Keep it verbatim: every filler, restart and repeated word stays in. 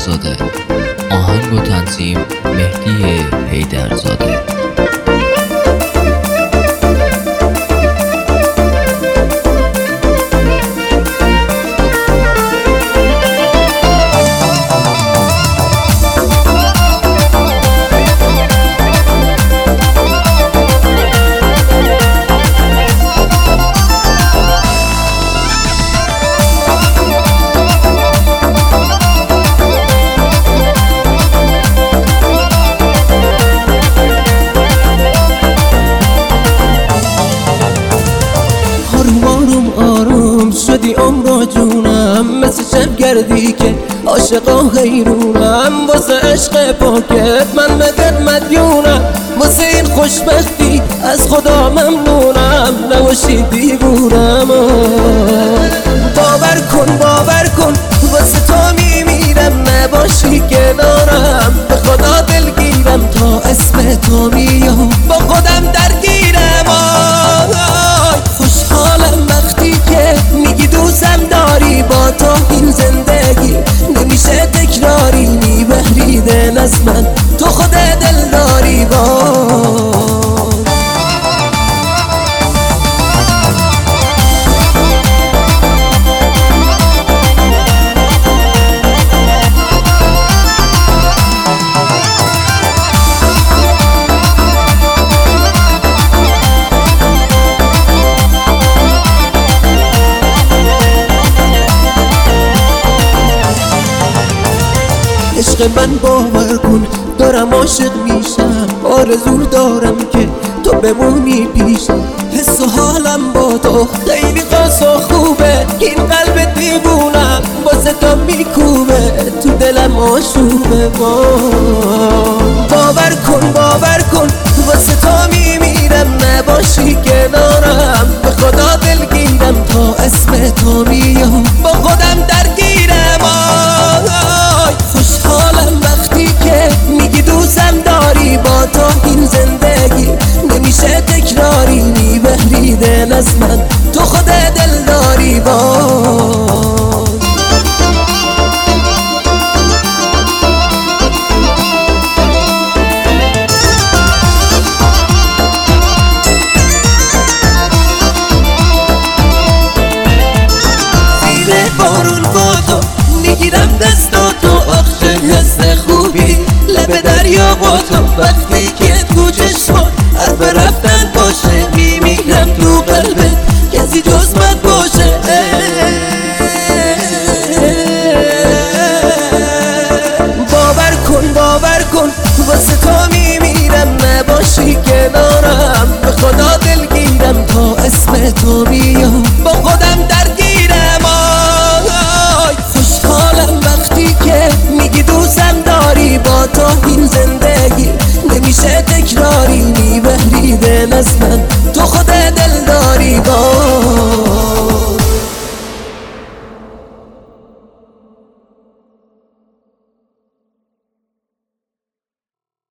حیدرزاده. آهنگ و تنظیم مهدی حیدرزاده. شدی عمر جونم مثل شبگردی که عاشقا حیرونم، واسه عشق پاکت من مدد مدیونم، واسه این خوشبختی از خدا ممنونم، نباشی دیوونم. باور کن باور کن واسه تو میمیرم، نباشی کنارم به خدا دلگیرم، تا اسم تو میام با خودم درگیرم. خوشحالم وقتی که میگی دوستم داری، با تو این زندگی نمیشه تکراری، میبری دل از من تو خود دل داری. با عشق من باور کن دارم عاشق میشم، آرزو دارم که تو بمونی پیشم، حس و حالم با تو خیلی خاص و خوبه، این قلب دیوونم واسه تو میکوبه، تو دلم آشوبه. باور کن باور کن واسه تو میمیرم، نباشی کنارم به خدا دلگیرم، تا اسم تو میام با خودم درگیرم. خوشحالم وقتی که میگی دوستم داری، با تو این زندگی نمیشه تکراری، میبری دل از من تو خود دل داری. با بارون با تو میگیرم دستاتو، آخه حس خوبی لب دریا با تو، وقتی که تو چشمات حرف رفتن باشه، میمیرم تو قلبت کسی جز من باشه. باور کن باور کن واسه تو میمیرم، نباشی کنارم به خدا دلگیرم، تا اسم تو میام